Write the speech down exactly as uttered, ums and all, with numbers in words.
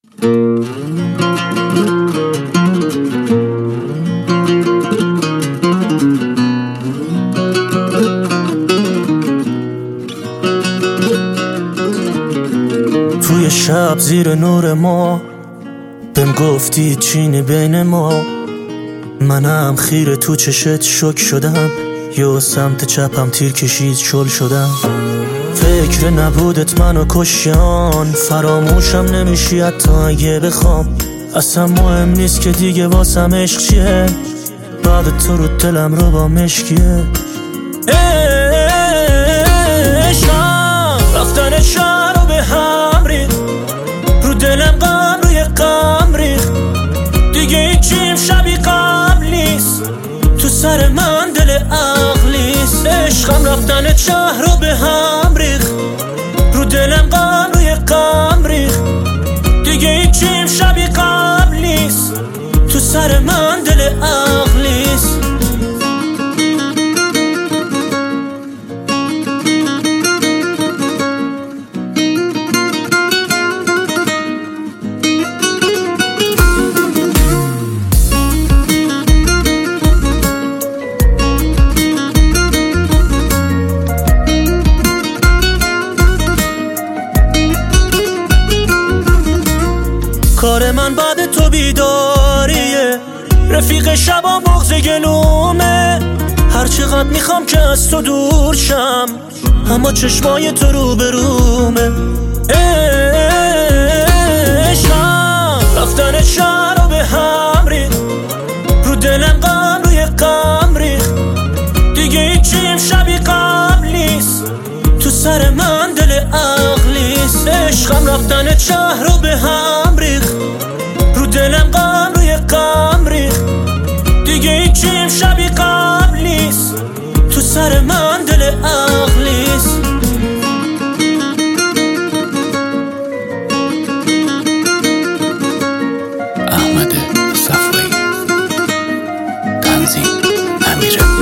توی شب زیر نور ما بهم گفتی چینی بین ما، منم خیره تو چشت شک شدم، یا سمت چپم تیر کشید شل شدم. فکر نبودت منو کشیان، فراموشم نمیشی حتی اگه بخوام. اصلا مهم نیست که دیگه واسم عشق چیه، بعد تو رو دلم رو با مشکیه. عشقم رفتن شهر رو به هم ریخت، رو دلم غم روی غم ریخت، دیگه هیچیم شبیه قبل نیست، تو سر من دل عقلیست. عشقم رفتن شهر رو به هم ریخت، رو دلم غم روی غم ریخت، دیگه هیچیم شبیه قبل نیست، تو سر من دل عقلیست. کار من بعد تو بیداریه، رفیق شبا مغز گلومه، هر چقدر میخوام که از تو دور شم، اما چشمای تو رو برومه. عشقم رفتن شهر رو به هم ریخت، رو دلم غم روی غم ریخت، دیگه هیچیم شبیه قبل نیست، تو سر من دل عقلیست. عشقم رفتن شهر رو به هم ریخت، رو دلم غم روی غم ریخت، دیگه هیچیم شبیه قبل نیست، تو سر من دل عقلیست. احمد صفایی، تنظیم امیر